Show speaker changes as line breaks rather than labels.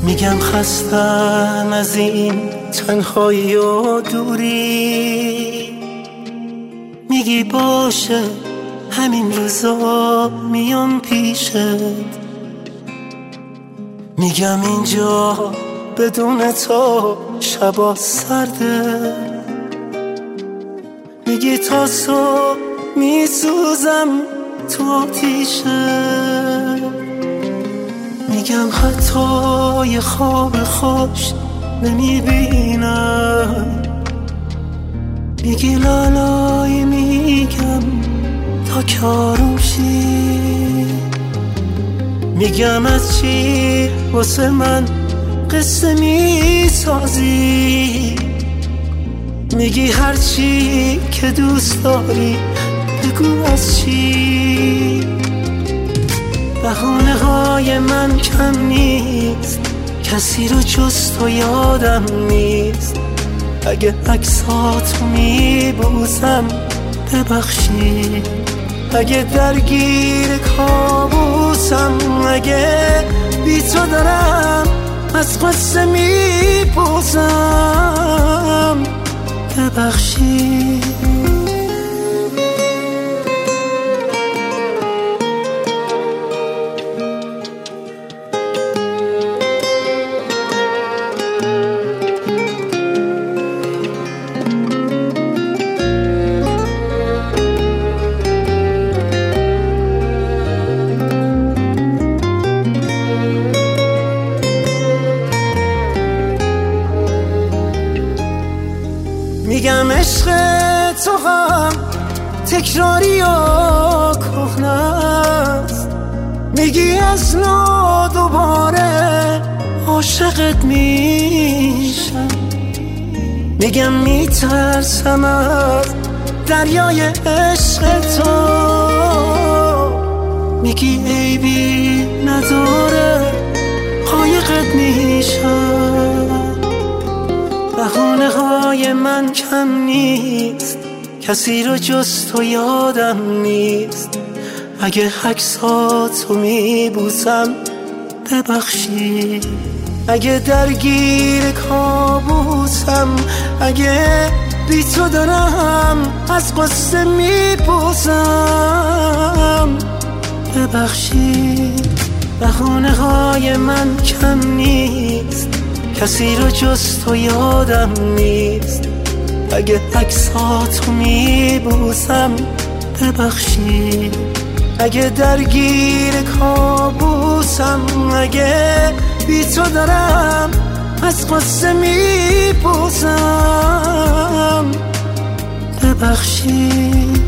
میگم خستم از این تنهایی و دوری، میگی باشه همین روزا میام پیشت، میگم اینجا بدون تو شبا سرده، میگی تا صبح میسوزم تو آتیشه، میگم حتی یه خواب خوش نمیبینم، میگی لالای میگم تا کارم شی، میگم از چی واسه من قصه میسازی، میگی هرچی که دوست داری بگو از چی. بهونه های من کم نیست، کسی رو جز تو یادم نیست، اگه عکساتو میبوسم ببخشی، اگه درگیر کابوسم، اگه بی تو دارم از قصه میپوسم ببخشی. میگم عشق تو هم تکراری و کهنه است، میگی از نو دوباره عاشقت میشم، میگم میترسم از دریای عشق تو، میگی عیبی نداره قایقت میشم. بهونه های من کم نیست، کسی رو جز تو یادم نیست، اگه عکساتو میبوسم ببخشی، اگه درگیر کابوسم، اگه بی تو دارم از قصه میپوسم ببخشی. بهونه های من کم نیست، کسی رو جز تو یادم نیست، اگه عکساتو میبوسم ببخشی، اگه درگیر کابوسم، اگه بی تو دارم از قصه میپوسم ببخشی.